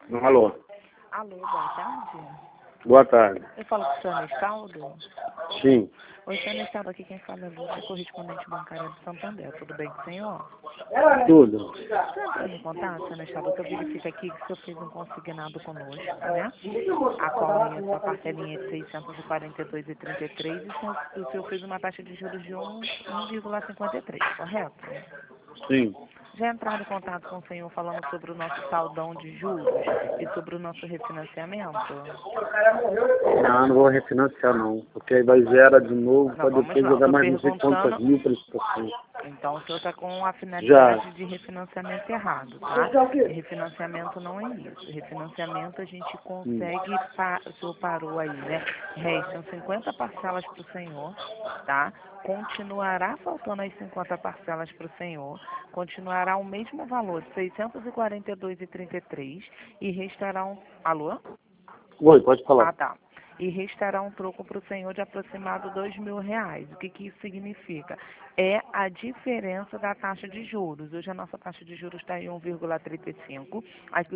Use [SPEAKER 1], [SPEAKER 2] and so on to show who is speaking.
[SPEAKER 1] Alô.
[SPEAKER 2] Alô, boa tarde.
[SPEAKER 1] Boa tarde.
[SPEAKER 2] Eu falo com o senhor Nestaldo.
[SPEAKER 1] Sim.
[SPEAKER 2] Oi, senhor Nestaldo, aqui quem fala é Lúcia, correspondente bancária de Santander. Tudo bem com o senhor?
[SPEAKER 1] Tudo.
[SPEAKER 2] Estou entrando em contato, senhor Nestaldo, que eu verifico aqui que o senhor fez um consignado conosco, né? A qual aí a sua parcelinha é de 642,33 e o senhor fez uma taxa de juros de 1,53, correto?
[SPEAKER 1] Sim.
[SPEAKER 2] Já entraram em contato com o senhor falando sobre o nosso saldão de juros e sobre o nosso refinanciamento?
[SPEAKER 1] Não vou refinanciar não, porque aí vai zerar de novo
[SPEAKER 2] Não,
[SPEAKER 1] para
[SPEAKER 2] vamos
[SPEAKER 1] depois
[SPEAKER 2] lá. Eu
[SPEAKER 1] jogar
[SPEAKER 2] estou
[SPEAKER 1] mais não sei quantas
[SPEAKER 2] perguntando.
[SPEAKER 1] mil para exportação.
[SPEAKER 2] Então, o senhor está com a
[SPEAKER 1] Já.
[SPEAKER 2] finalidade de refinanciamento errado, tá? Refinanciamento não é isso. Refinanciamento a gente consegue, o senhor parou aí, né? Restam 50 parcelas para o senhor, tá? Continuará faltando as 50 parcelas para o senhor, continuará o mesmo valor, 642,33 e restará um... Alô?
[SPEAKER 1] Oi, pode falar.
[SPEAKER 2] Ah, tá. E restará um troco para o senhor de aproximado R$ 2.000. O que que isso significa? É a diferença da taxa de juros. Hoje a nossa taxa de juros está em 1,35.